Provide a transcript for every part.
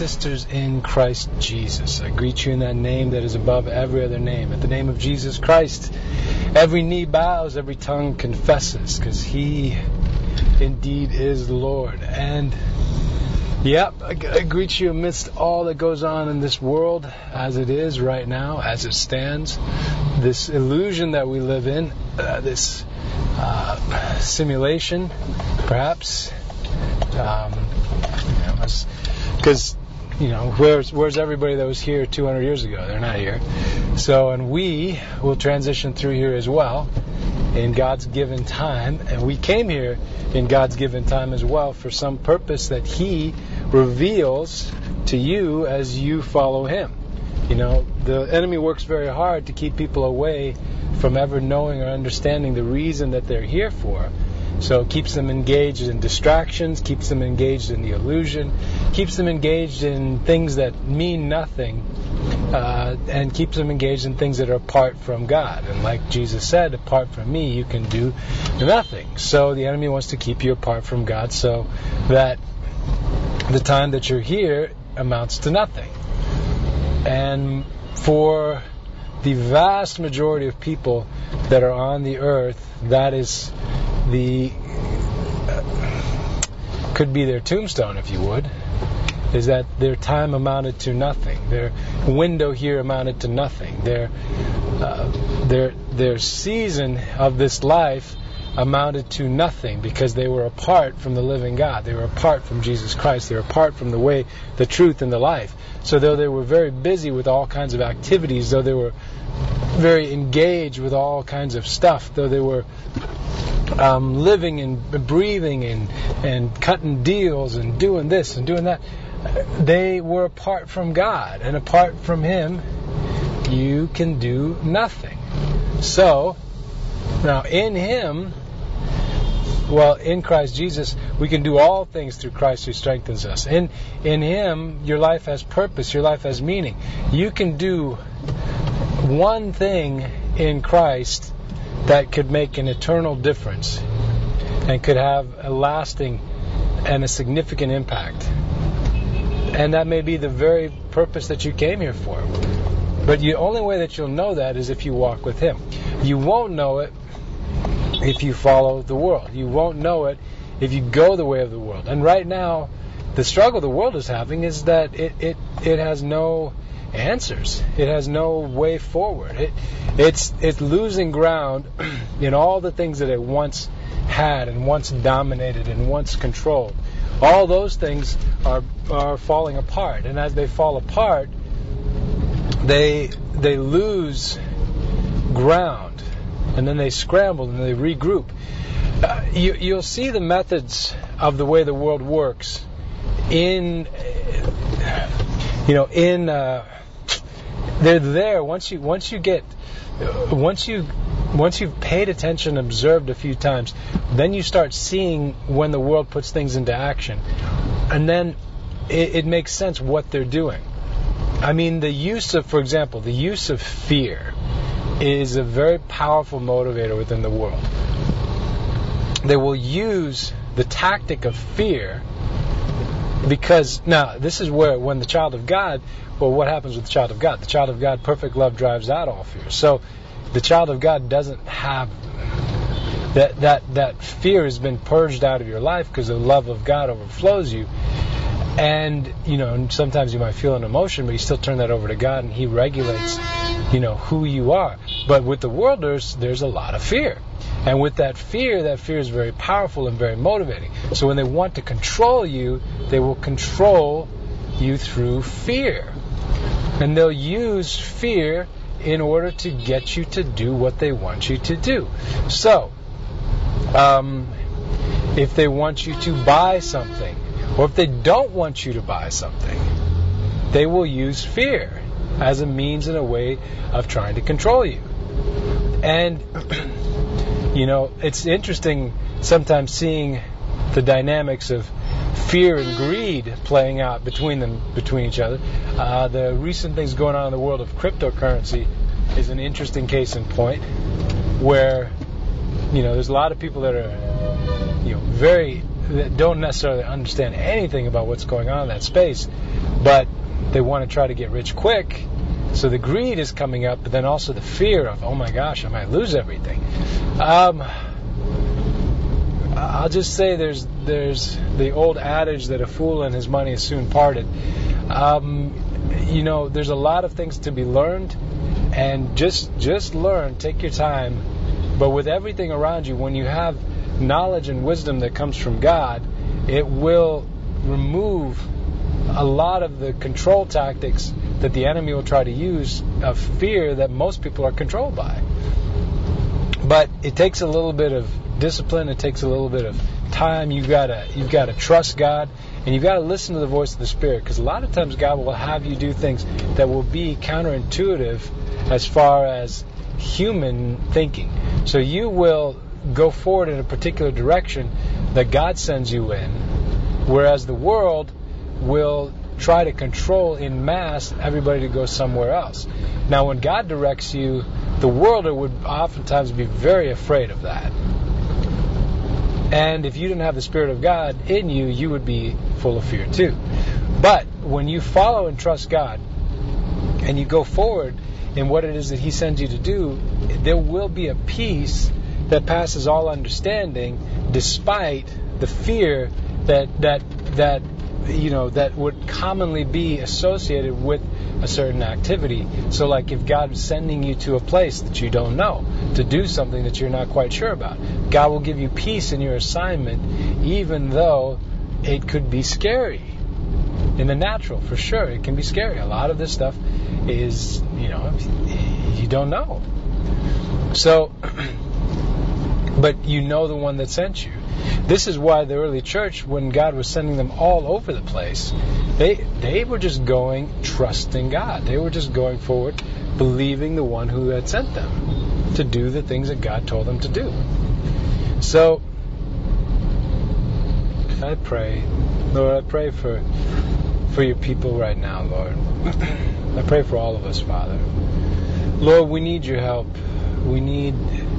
sisters in Christ Jesus. I greet you in that name that is above every other name. At the name of Jesus Christ, every knee bows, every tongue confesses, because He indeed is Lord. And I greet you amidst all that goes on in this world as it is right now, as it stands. This illusion that we live in, this simulation, perhaps. Because where's everybody that was here 200 years ago? They're not here. So, and we will transition through here as well in God's given time, and we came here in God's given time as well for some purpose that He reveals to you as you follow Him. The enemy works very hard to keep people away from ever knowing or understanding the reason that they're here for. So it keeps them engaged in distractions, keeps them engaged in the illusion, keeps them engaged in things that mean nothing, and keeps them engaged in things that are apart from God. And like Jesus said, apart from me, you can do nothing. So the enemy wants to keep you apart from God so that the time that you're here amounts to nothing. And for the vast majority of people that are on the earth, that is could be their tombstone, if you would, is that their time amounted to nothing. Their window here amounted to nothing. Their season of this life amounted to nothing because they were apart from the living God. They were apart from Jesus Christ. They were apart from the way, the truth, and the life. So though they were very busy with all kinds of activities, though they were very engaged with all kinds of stuff, though they were living and breathing and cutting deals and doing this and doing that, they were apart from God. And apart from Him, you can do nothing. So, now in Him, in Christ Jesus, we can do all things through Christ who strengthens us. In Him, your life has purpose, your life has meaning. You can do one thing in Christ that could make an eternal difference and could have a lasting and a significant impact. And that may be the very purpose that you came here for. But the only way that you'll know that is if you walk with Him. You won't know it if you follow the world. You won't know it if you go the way of the world. And right now, the struggle the world is having is that it has no answers. It has no way forward. It's losing ground in all the things that it once had and once dominated and once controlled. All those things are falling apart, and as they fall apart, they lose ground, and then they scramble and they regroup. You'll see the methods of the way the world works they're there once you've paid attention, observed a few times, then you start seeing when the world puts things into action, and then it makes sense what they're doing. I mean, for example, the use of fear is a very powerful motivator within the world. They will use the tactic of fear because, now, this is where, when the child of God, what happens with the child of God? The child of God, perfect love drives out all fear. So the child of God doesn't have that fear has been purged out of your life because the love of God overflows you. And, sometimes you might feel an emotion, but you still turn that over to God and He regulates, who you are. But with the world, there's a lot of fear. And with that fear is very powerful and very motivating. So when they want to control you, they will control you through fear. And they'll use fear in order to get you to do what they want you to do. So, if they want you to buy something, or if they don't want you to buy something, they will use fear as a means and a way of trying to control you. And, it's interesting sometimes seeing the dynamics of fear and greed playing out between each other. The recent things going on in the world of cryptocurrency is an interesting case in point, where there's a lot of people that are very, that don't necessarily understand anything about what's going on in that space, but they want to try to get rich quick. So the greed is coming up, but then also the fear of, oh my gosh, I might lose everything. I'll just say there's the old adage that a fool and his money is soon parted. There's a lot of things to be learned, and just learn, take your time. But with everything around you, when you have knowledge and wisdom that comes from God, it will remove a lot of the control tactics that the enemy will try to use of fear that most people are controlled by. But it takes a little bit of discipline. It takes a little bit of time. You've got to trust God, and you've got to listen to the voice of the Spirit, because a lot of times God will have you do things that will be counterintuitive as far as human thinking. So you will go forward in a particular direction that God sends you in, whereas the world will try to control in mass everybody to go somewhere else. Now, when God directs you, the world would oftentimes be very afraid of that. And if you didn't have the Spirit of God in you, you would be full of fear too. But when you follow and trust God, and you go forward in what it is that He sends you to do, there will be a peace that passes all understanding, despite the fear that would commonly be associated with a certain activity. So like if God is sending you to a place that you don't know, to do something that you're not quite sure about, God will give you peace in your assignment, even though it could be scary. In the natural, for sure, it can be scary. A lot of this stuff is, you don't know. So, but you know the one that sent you. This is why the early church, when God was sending them all over the place, they were just going, trusting God. They were just going forward, believing the one who had sent them to do the things that God told them to do. So, I pray, Lord, I pray for your people right now, Lord. I pray for all of us, Father. Lord, we need your help. We need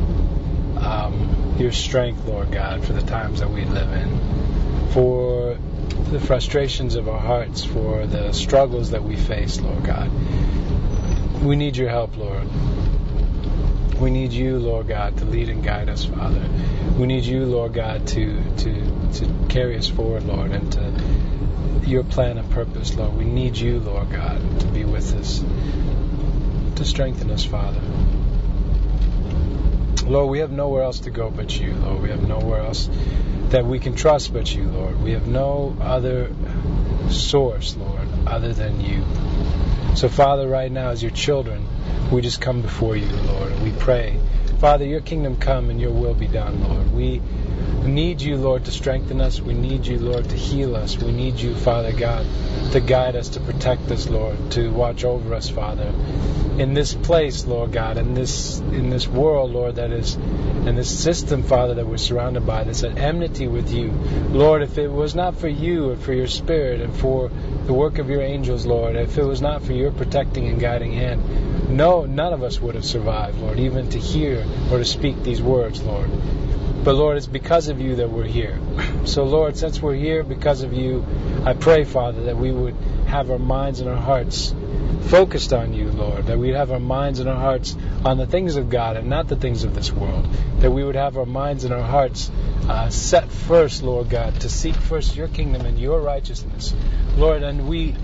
your strength, Lord God, for the times that we live in, for the frustrations of our hearts, for the struggles that we face, Lord God. We need your help, Lord. We need you, Lord God, to lead and guide us, Father. We need you, Lord God, to carry us forward, Lord, and to your plan and purpose, Lord. We need you, Lord God, to be with us, to strengthen us, Father. Lord, we have nowhere else to go but you, Lord. We have nowhere else that we can trust but you, Lord. We have no other source, Lord, other than you. So, Father, right now, as your children, we just come before you, Lord, and we pray, Father, your kingdom come and your will be done, Lord. We need you, Lord, to strengthen us. We need you, Lord, to heal us. We need you, Father God, to guide us, to protect us, Lord, to watch over us, Father. In this place, Lord God, in this world, Lord, that is, in this system, Father, that we're surrounded by, that's at enmity with you. Lord, if it was not for you and for your Spirit and for the work of your angels, Lord, if it was not for your protecting and guiding hand, none of us would have survived, Lord, even to hear or to speak these words, Lord. But Lord, it's because of you that we're here. So Lord, since we're here because of you, I pray, Father, that we would have our minds and our hearts focused on you, Lord. That we'd have our minds and our hearts on the things of God and not the things of this world. That we would have our minds and our hearts set first, Lord God, to seek first your kingdom and your righteousness. Lord, and we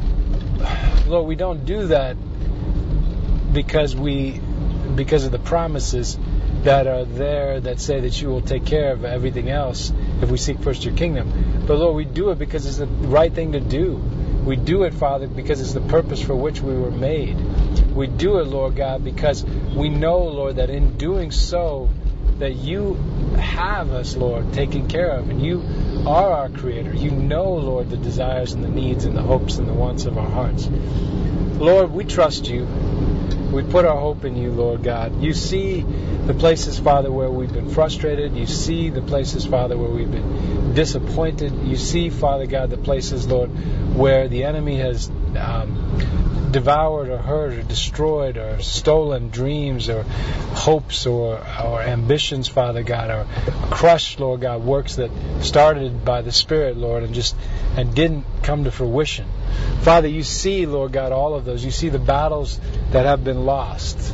don't do that because of the promises that are there that say that you will take care of everything else if we seek first your kingdom. But Lord, we do it because it's the right thing to do. We do it, Father, because it's the purpose for which we were made. We do it, Lord God, because we know, Lord, that in doing so, that you have us, Lord, taken care of, and you are our Creator. You know, Lord, the desires and the needs and the hopes and the wants of our hearts. Lord, we trust you. We put our hope in you, Lord God. You see the places, Father, where we've been frustrated. You see the places, Father, where we've been disappointed. You see, Father God, the places, Lord, where the enemy has devoured or hurt or destroyed or stolen dreams or hopes or ambitions, Father God, or crushed, Lord God, works that started by the Spirit, Lord, and didn't come to fruition. Father, you see, Lord God, all of those. You see the battles that have been lost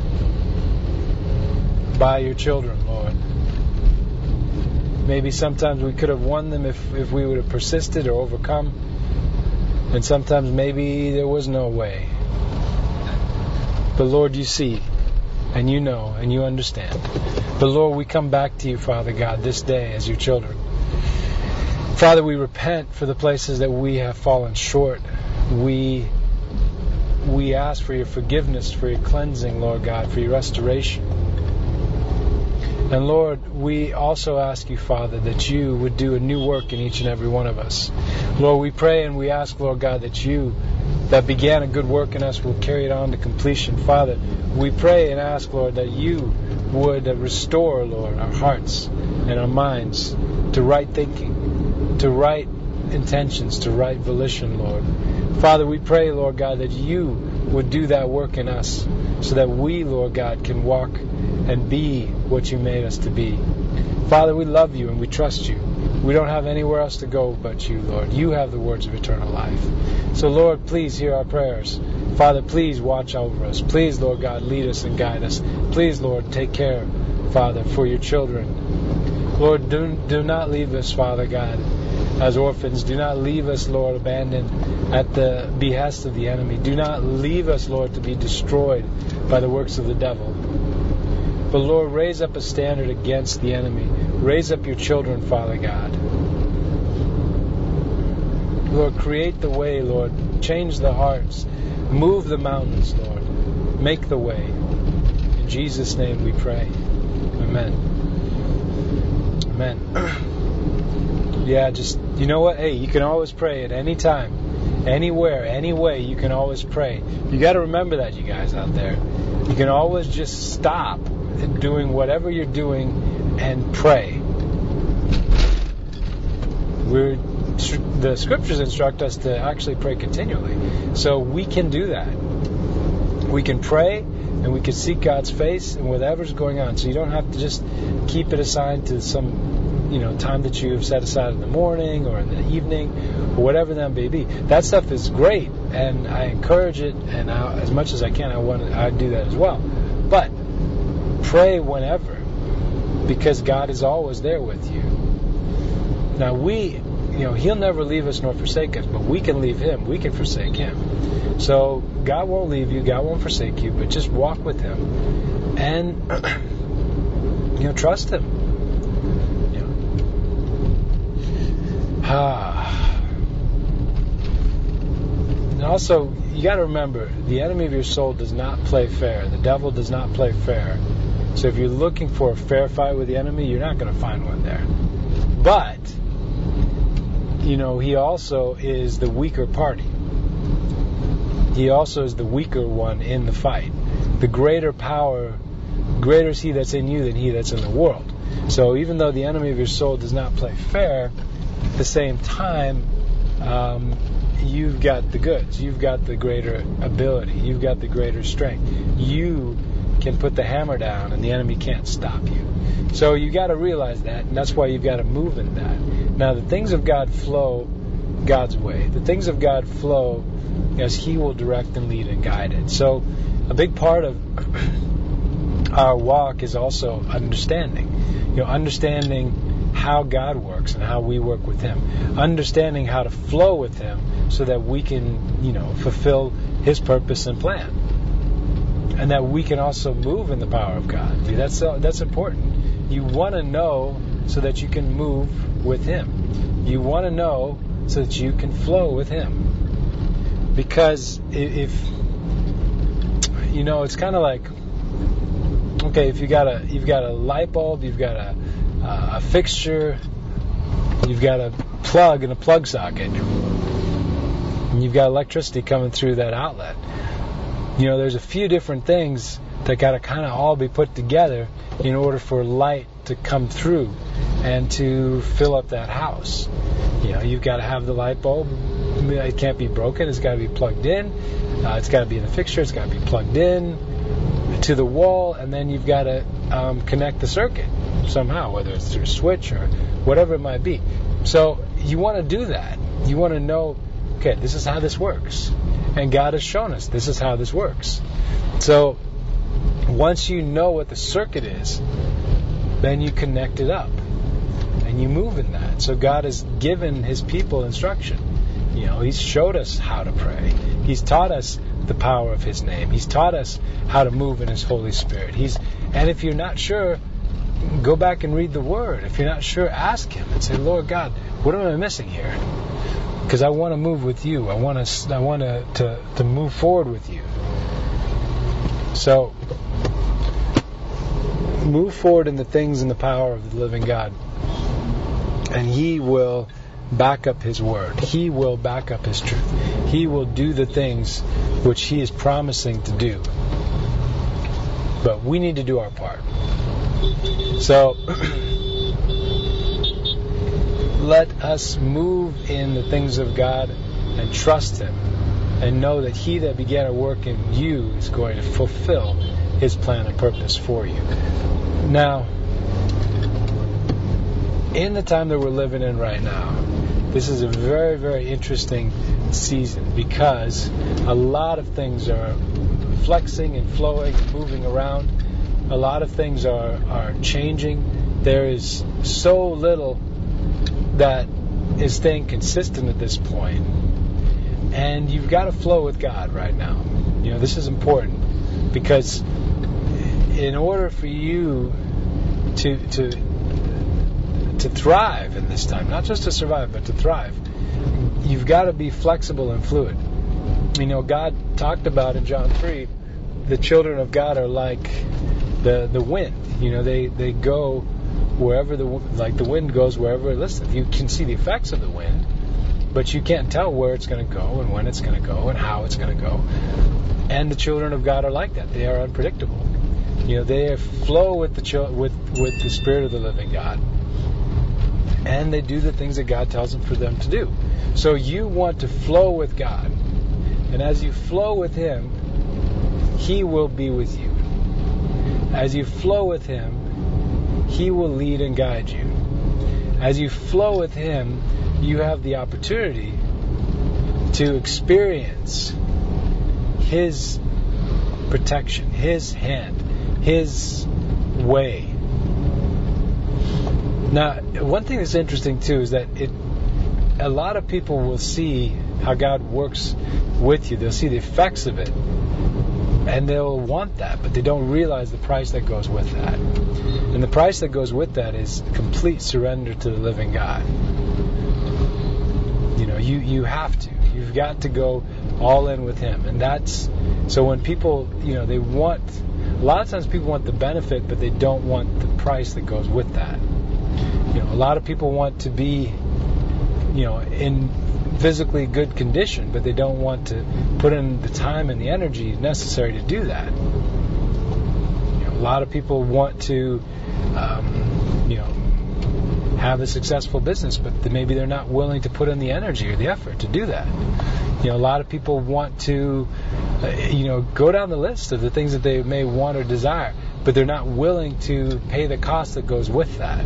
by your children, Lord. Maybe sometimes we could have won them if we would have persisted or overcome. And sometimes maybe there was no way. But Lord, you see, and you know, and you understand. But Lord, we come back to you, Father God, this day as your children. Father, we repent for the places that we have fallen short. We ask for your forgiveness, for your cleansing, Lord God, for your restoration. And Lord, we also ask you, Father, that you would do a new work in each and every one of us. Lord, we pray and we ask, Lord God, that you that began a good work in us will carry it on to completion. Father, we pray and ask, Lord, that you would restore, Lord, our hearts and our minds to right thinking, to right intentions, to right volition, Lord. Father, we pray, Lord God, that you would do that work in us so that we, Lord God, can walk and be what you made us to be. Father, we love you and we trust you. We don't have anywhere else to go but you, Lord. You have the words of eternal life. So, Lord, please hear our prayers. Father, please watch over us. Please, Lord God, lead us and guide us. Please, Lord, take care, Father, for your children. Lord, do not leave us, Father God, as orphans. Do not leave us, Lord, abandoned at the behest of the enemy. Do not leave us, Lord, to be destroyed by the works of the devil. But Lord, raise up a standard against the enemy. Raise up your children, Father God. Lord, create the way, Lord. Change the hearts. Move the mountains, Lord. Make the way. In Jesus' name we pray. Amen. Amen. Yeah, just, you know what? Hey, you can always pray at any time. Anywhere, any way, you can always pray. You got to remember that, you guys out there. You can always just stop doing whatever you're doing and pray. The scriptures instruct us to actually pray continually. So we can do that. We can pray and we can seek God's face and whatever's going on. So you don't have to just keep it assigned to some time that you have set aside in the morning or in the evening or whatever that may be. That stuff is great and I encourage it, and as much as I can I do that as well. But pray whenever, because God is always there with you. Now He'll never leave us nor forsake us, but we can leave Him. We can forsake Him. So God won't leave you. God won't forsake you, but just walk with Him and trust Him. And also, you got to remember, the enemy of your soul does not play fair. The devil does not play fair. So if you're looking for a fair fight with the enemy, you're not going to find one there. But, he also is the weaker party. He also is the weaker one in the fight. The greater is he that's in you than he that's in the world. So even though the enemy of your soul does not play fair, at the same time, you've got the goods. You've got the greater ability. You've got the greater strength. You can put the hammer down and the enemy can't stop you. So you got to realize that, and that's why you've got to move in that. Now, the things of God flow God's way. The things of God flow as He will direct and lead and guide it. So a big part of our walk is also understanding. Understanding how God works and how we work with Him. Understanding how to flow with Him so that we can, fulfill His purpose and plan. And that we can also move in the power of God. That's important. You want to know so that you can move with Him. You want to know so that you can flow with Him. Because if it's kind of like, okay, if you've got a light bulb, you've got a fixture, you've got a plug in a plug socket, and you've got electricity coming through that outlet. There's a few different things that got to kind of all be put together in order for light to come through and to fill up that house. You've got to have the light bulb, It can't be broken. It's got to be plugged in. It's got to be in the fixture. It's got to be plugged in to the wall, and then you've got to connect the circuit somehow, whether it's through a switch or whatever it might be. So you want to do that. You want to know, okay, this is how this works. And God has shown us this is how this works. So once you know what the circuit is, then you connect it up and you move in that. So God has given His people instruction. He's showed us how to pray. He's taught us the power of His name. He's taught us how to move in His Holy Spirit. And if you're not sure, go back and read the Word. If you're not sure, ask Him and say, Lord God, what am I missing here? Because I want to move with You. I want to move forward with You. So move forward in the things and the power of the living God, and He will back up His Word. He will back up His truth. He will do the things which He is promising to do. But we need to do our part. So let us move in the things of God and trust Him, and know that He that began a work in you is going to fulfill His plan and purpose for you. Now, in the time that we're living in right now, this is a very, very interesting season, because a lot of things are flexing and flowing and moving around. A lot of things are changing. There is so little that is staying consistent at this point. And you've got to flow with God right now. This is important, because in order for you to thrive in this time, not just to survive, but to thrive, you've got to be flexible and fluid. God talked about in John 3, the children of God are like the wind. They go wherever the wind goes, wherever it listens. You can see the effects of the wind, but you can't tell where it's going to go and when it's going to go and how it's going to go. And the children of God are like that. They are unpredictable. They flow with the Spirit of the living God, and they do the things that God tells them for them to do. So you want to flow with God, and as you flow with Him, He will be with you. As you flow with Him, He will lead and guide you. As you flow with Him, you have the opportunity to experience His protection, His hand, His way. Now, one thing that's interesting too is that a lot of people will see how God works with you. They'll see the effects of it, and they'll want that, but they don't realize the price that goes with that. And the price that goes with that is complete surrender to the living God. You have to. You've got to go all in with Him. And that's, so when people, they want, a lot of times people want the benefit, but they don't want the price that goes with that. A lot of people want to be, in physically good condition, but they don't want to put in the time and the energy necessary to do that. A lot of people want to, have a successful business, but maybe they're not willing to put in the energy or the effort to do that. A lot of people want to, go down the list of the things that they may want or desire, but they're not willing to pay the cost that goes with that.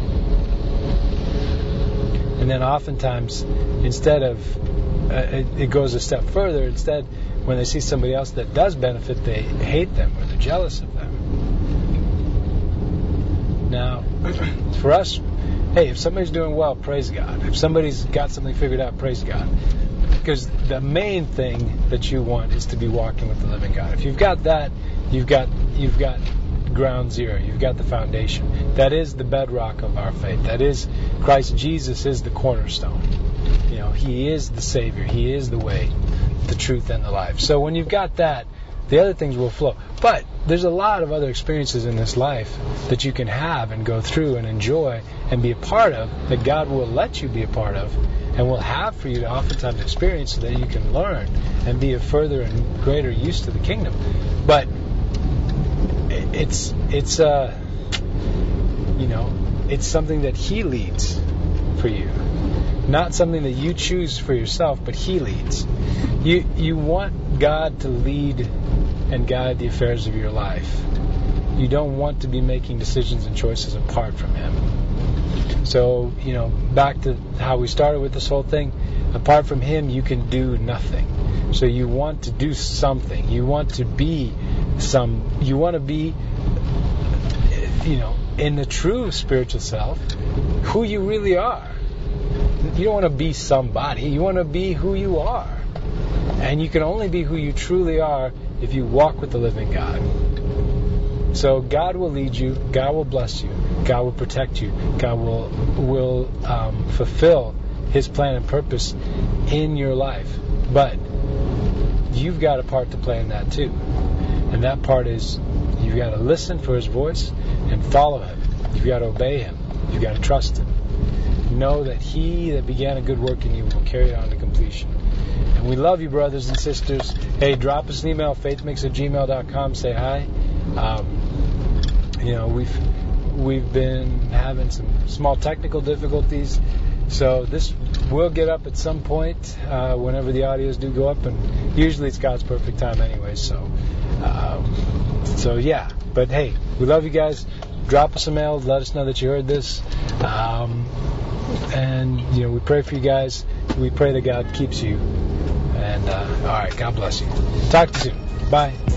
And then oftentimes, instead of, it goes a step further. Instead, when they see somebody else that does benefit, they hate them or they're jealous of them. Now, for us, hey, if somebody's doing well, praise God. If somebody's got something figured out, praise God. Because the main thing that you want is to be walking with the living God. If you've got that, you've got ground zero. You've got the foundation. That is the bedrock of our faith. That is, Christ Jesus is the cornerstone. He is the Savior. He is the way, the truth, and the life. So when you've got that, the other things will flow. But there's a lot of other experiences in this life that you can have and go through and enjoy and be a part of, that God will let you be a part of and will have for you to oftentimes experience, so that you can learn and be of further and greater use to the kingdom. But it's something that He leads for you. Not something that you choose for yourself, but He leads. You want God to lead and guide the affairs of your life. You don't want to be making decisions and choices apart from Him. So, back to how we started with this whole thing, apart from Him, you can do nothing. So you want to do something. You want to be in the true spiritual self, who you really are. You don't want to be somebody. You want to be who you are. And you can only be who you truly are if you walk with the living God. So God will lead you. God will bless you. God will protect you. God will fulfill His plan and purpose in your life. But you've got a part to play in that too. And that part is you've got to listen for His voice and follow Him. You've got to obey Him. You've got to trust Him. Know that He that began a good work in you will carry it on to completion. And we love you, brothers and sisters. Hey, drop us an email, faithmix@gmail.com. Say hi. We've been having some small technical difficulties, so this will get up at some point whenever the audios do go up, and usually it's God's perfect time anyway. So yeah. But hey, we love you guys. Drop us a mail. Let us know that you heard this. And we pray for you guys. We pray that God keeps you. And all right, God bless you. Talk to you soon. Bye.